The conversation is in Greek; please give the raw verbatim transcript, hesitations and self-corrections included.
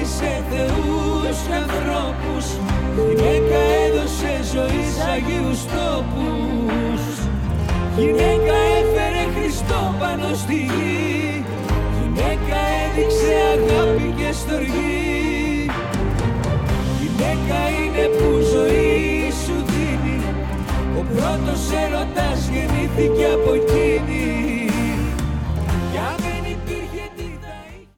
σε θεούς και ανθρώπους. Γυναίκα έδωσε ζωή σ' αγίους τόπους. Γυναίκα έφερε Χριστό πάνω στη γη. Γυναίκα έδειξε αγάπη και στοργή. Γυναίκα είναι που ζωή σου δίνει. Ο πρώτος έρωτας γεννήθηκε από εκείνη.